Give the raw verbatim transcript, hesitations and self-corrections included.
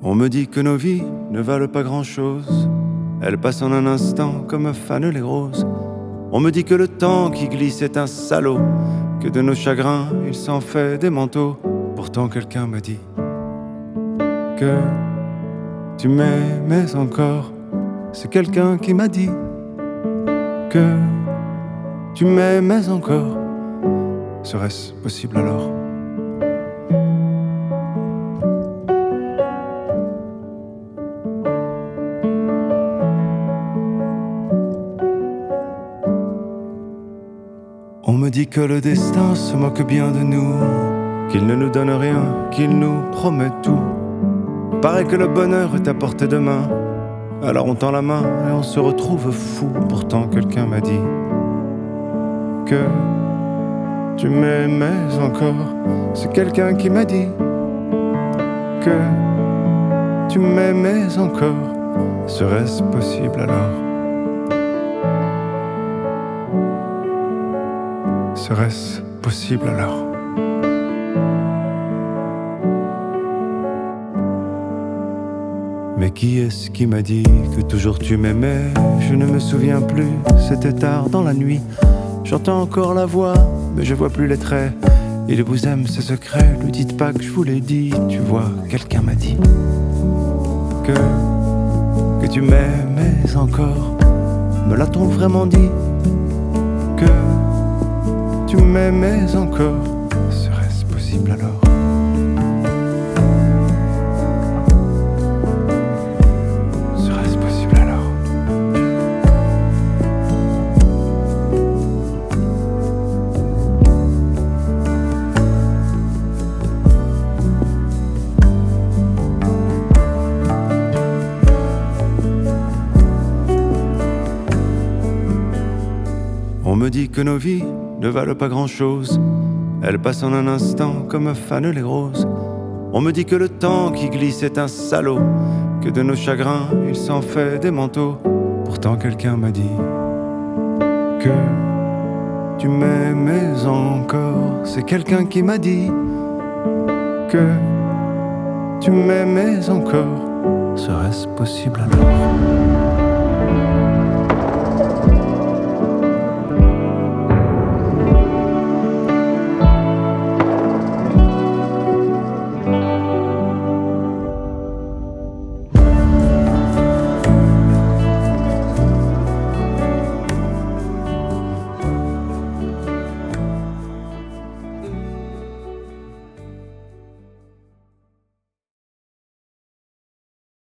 On me dit que nos vies ne valent pas grand-chose. Elles passent en un instant comme fanent les roses. On me dit que le temps qui glisse est un salaud, que de nos chagrins il s'en fait des manteaux. Pourtant quelqu'un m'a dit que tu m'aimais encore. C'est quelqu'un qui m'a dit que tu m'aimais encore. Serait-ce possible alors? On me dit que le destin se moque bien de nous, qu'il ne nous donne rien, qu'il nous promet tout. Paraît que le bonheur est à portée de main, alors on tend la main et on se retrouve fou. Pourtant quelqu'un m'a dit que tu m'aimais encore. C'est quelqu'un qui m'a dit que tu m'aimais encore. Serait-ce possible alors? Serait-ce possible alors? Mais qui est-ce qui m'a dit que toujours tu m'aimais? Je ne me souviens plus, c'était tard dans la nuit. J'entends encore la voix, mais je vois plus les traits. Il vous aime, ses secrets, ne dites pas que je vous l'ai dit. Tu vois, quelqu'un m'a dit que, que tu m'aimais encore. Me l'a-t-on vraiment dit? Que tu m'aimais encore. Serait-ce possible alors? Serait-ce possible alors? On me dit que nos vies ne valent pas grand-chose. Elles passent en un instant comme fanent les roses. On me dit que le temps qui glisse est un salaud, que de nos chagrins il s'en fait des manteaux. Pourtant quelqu'un m'a dit que tu m'aimais encore. C'est quelqu'un qui m'a dit que tu m'aimais encore. Serait-ce possible alors?